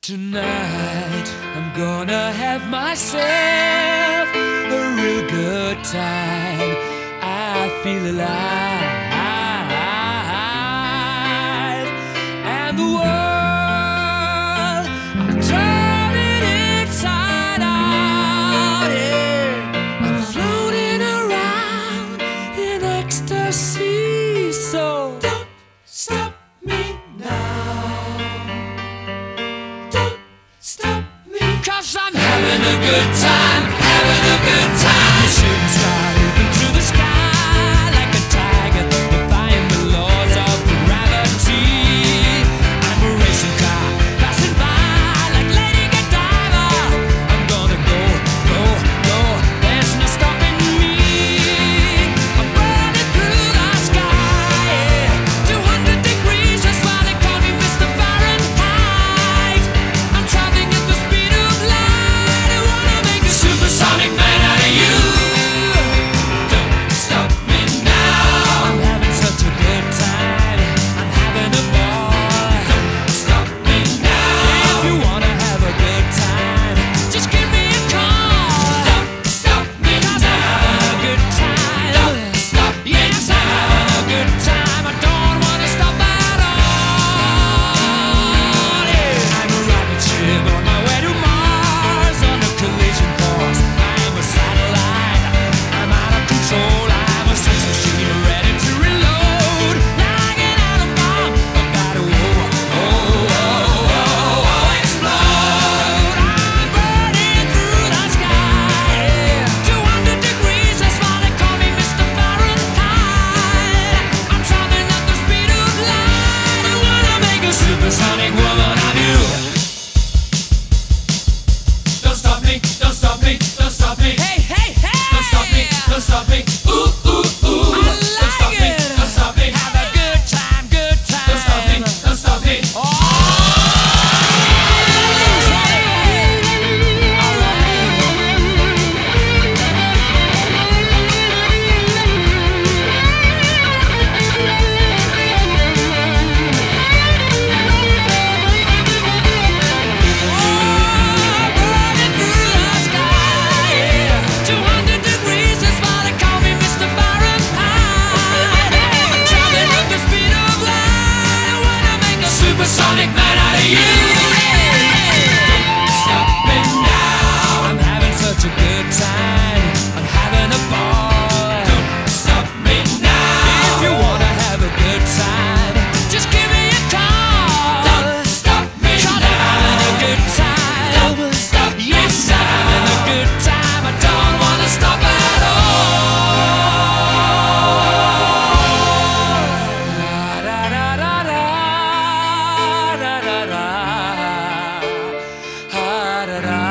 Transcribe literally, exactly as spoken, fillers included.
Tonight I'm gonna have myself a real good time. I feel alive, and the world I'm turning inside out. Yeah, I'm floating around in ecstasy. So don't stop me now. Cause I'm having a good time, having a good time. Shooting star moving through the sky like a tiger, defying the laws of gravity. I'm a racing car passing by like Lady Godiva. I'm gonna go, go, go, there's no stopping me. I'm burning through the sky, yeah. two hundred degrees, that's why they call me Mister Fahrenheit. I'm traveling at the speed of light. I wanna make a supersonic man out of you. Don't stop me now. I'm having such a good time. I'm having a ball. Don't stop me now. If you wanna have a good time, just give me a call. Don't stop me now. I'm having a good time. Don't stop me now. Yes, I'm having a good time. I don't wanna stop at all. Yeah. I'm a rocket ship on my way to Mars on a collision course. I am a satellite. I'm out of control. I'm a sex machine ready to reload. Now I get out of bomb. I gotta whoa, oh, oh, oh, oh, explode. I'm burning through the sky. Yeah. two hundred degrees, that's why they call me Mister Fahrenheit. I'm traveling at the speed of light. I wanna make a supersonic woman of you. Don't stop me, don't stop me, don't stop me. Hey, hey, hey! Don't stop me, don't stop me. Ooh, ooh, ooh. I like don't stop me, it. Don't stop me. Have a good time, good time. Don't stop me, don't stop me. Oh! Supersonic man out of you. Don't stop me now. I'm having such a good time. I'm having a ball. Don't stop me now. If you wanna have a good time, just give me a call. Don't stop me now. I'm having a good time. Don't stop me yes, now. I'm having a good time. I don't wanna stop at all. Da, da, da, da, da. Da, da, da.